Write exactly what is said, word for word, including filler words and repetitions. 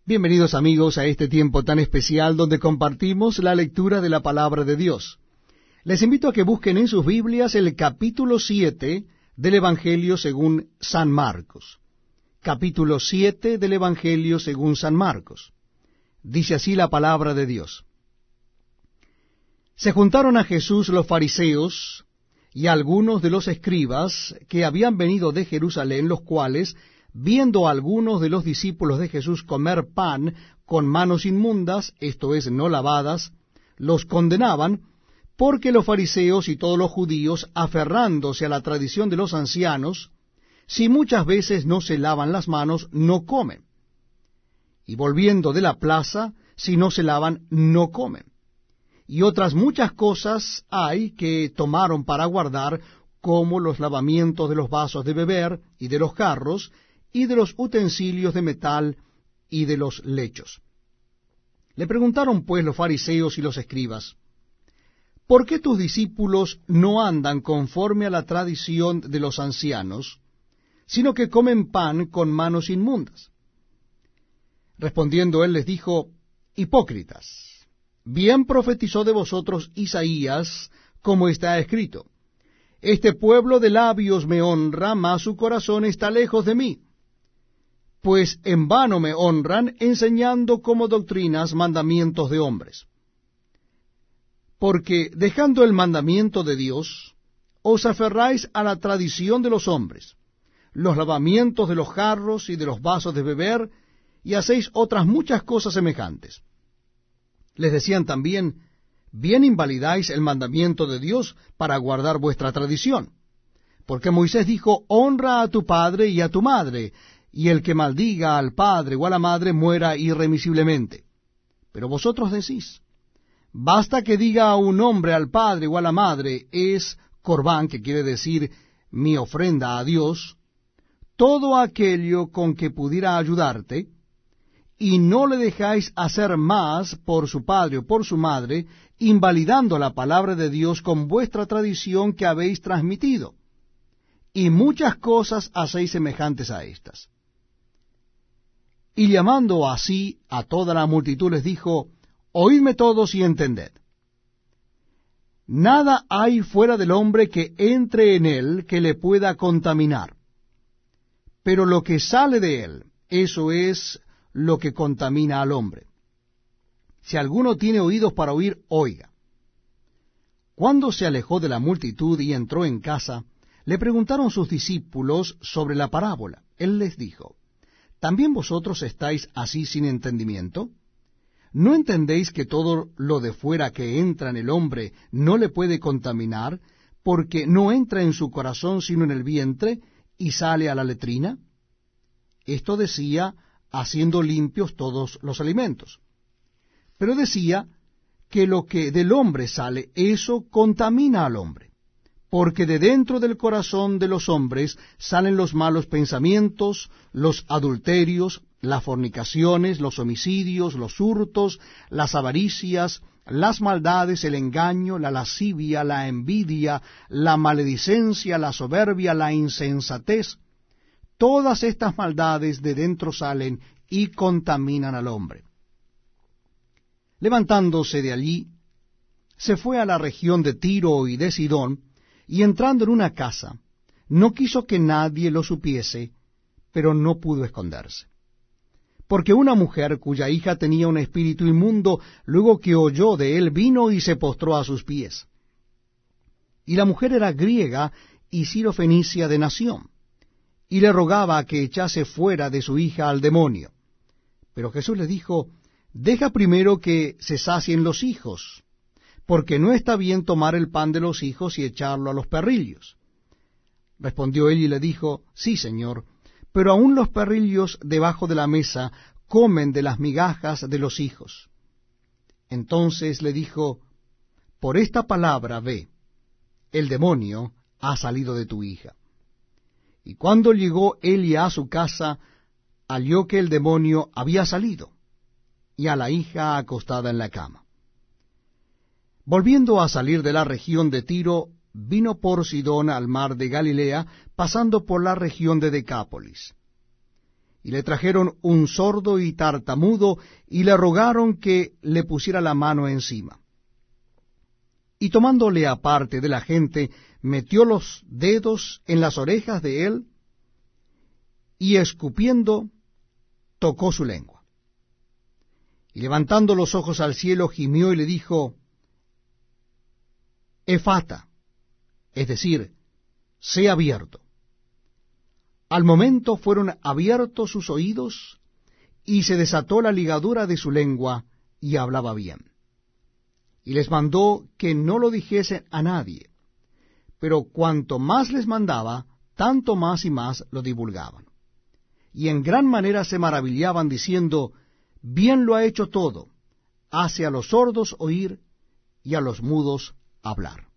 Bienvenidos amigos a este tiempo tan especial donde compartimos la lectura de la palabra de Dios. Les invito a que busquen en sus Biblias el capítulo siete del Evangelio según San Marcos. Capítulo siete del Evangelio según San Marcos. Dice así la palabra de Dios. Se juntaron a Jesús los fariseos y algunos de los escribas que habían venido de Jerusalén, los cuales, viendo a algunos de los discípulos de Jesús comer pan con manos inmundas, esto es, no lavadas, los condenaban, porque los fariseos y todos los judíos, aferrándose a la tradición de los ancianos, si muchas veces no se lavan las manos, no comen. Y volviendo de la plaza, si no se lavan, no comen. Y otras muchas cosas hay que tomaron para guardar, como los lavamientos de los vasos de beber y de los jarros, y de los utensilios de metal y de los lechos. Le preguntaron pues los fariseos y los escribas, ¿por qué tus discípulos no andan conforme a la tradición de los ancianos, sino que comen pan con manos inmundas? Respondiendo él les dijo, hipócritas, bien profetizó de vosotros Isaías, como está escrito, este pueblo de labios me honra, mas su corazón está lejos de mí. Pues en vano me honran, enseñando como doctrinas mandamientos de hombres. Porque dejando el mandamiento de Dios, os aferráis a la tradición de los hombres, los lavamientos de los jarros y de los vasos de beber, y hacéis otras muchas cosas semejantes. Les decían también, bien invalidáis el mandamiento de Dios para guardar vuestra tradición. Porque Moisés dijo, honra a tu padre y a tu madre, y el que maldiga al padre o a la madre muera irremisiblemente. Pero vosotros decís, basta que diga a un hombre al padre o a la madre, es corbán, que quiere decir mi ofrenda a Dios, todo aquello con que pudiera ayudarte, y no le dejáis hacer más por su padre o por su madre, invalidando la palabra de Dios con vuestra tradición que habéis transmitido. Y muchas cosas hacéis semejantes a estas. Y llamando así a toda la multitud les dijo, oídme todos y entended. Nada hay fuera del hombre que entre en él que le pueda contaminar. Pero lo que sale de él, eso es lo que contamina al hombre. Si alguno tiene oídos para oír, oiga. Cuando se alejó de la multitud y entró en casa, le preguntaron sus discípulos sobre la parábola. Él les dijo, ¿también vosotros estáis así sin entendimiento? ¿No entendéis que todo lo de fuera que entra en el hombre no le puede contaminar, porque no entra en su corazón sino en el vientre, y sale a la letrina? Esto decía, haciendo limpios todos los alimentos. Pero decía que lo que del hombre sale, eso contamina al hombre. Porque de dentro del corazón de los hombres salen los malos pensamientos, los adulterios, las fornicaciones, los homicidios, los hurtos, las avaricias, las maldades, el engaño, la lascivia, la envidia, la maledicencia, la soberbia, la insensatez. Todas estas maldades de dentro salen y contaminan al hombre. Levantándose de allí, se fue a la región de Tiro y de Sidón, y entrando en una casa, no quiso que nadie lo supiese, pero no pudo esconderse. Porque una mujer cuya hija tenía un espíritu inmundo, luego que oyó de él, vino y se postró a sus pies. Y la mujer era griega y sirofenicia de nación, y le rogaba que echase fuera de su hija al demonio. Pero Jesús le dijo, deja primero que se sacien los hijos, porque no está bien tomar el pan de los hijos y echarlo a los perrillos. Respondió él y le dijo, sí, Señor, pero aun los perrillos debajo de la mesa comen de las migajas de los hijos. Entonces le dijo, por esta palabra ve, el demonio ha salido de tu hija. Y cuando llegó él a su casa, halló que el demonio había salido, y a la hija acostada en la cama. Volviendo a salir de la región de Tiro, vino por Sidón al mar de Galilea, pasando por la región de Decápolis. Y le trajeron un sordo y tartamudo, y le rogaron que le pusiera la mano encima. Y tomándole aparte de la gente, metió los dedos en las orejas de él, y escupiendo, tocó su lengua. Y levantando los ojos al cielo, gimió y le dijo, Efata, es decir, sea abierto. Al momento fueron abiertos sus oídos, y se desató la ligadura de su lengua, y hablaba bien. Y les mandó que no lo dijesen a nadie, pero cuanto más les mandaba, tanto más y más lo divulgaban. Y en gran manera se maravillaban, diciendo, bien lo ha hecho todo, hace a los sordos oír y a los mudos hablar.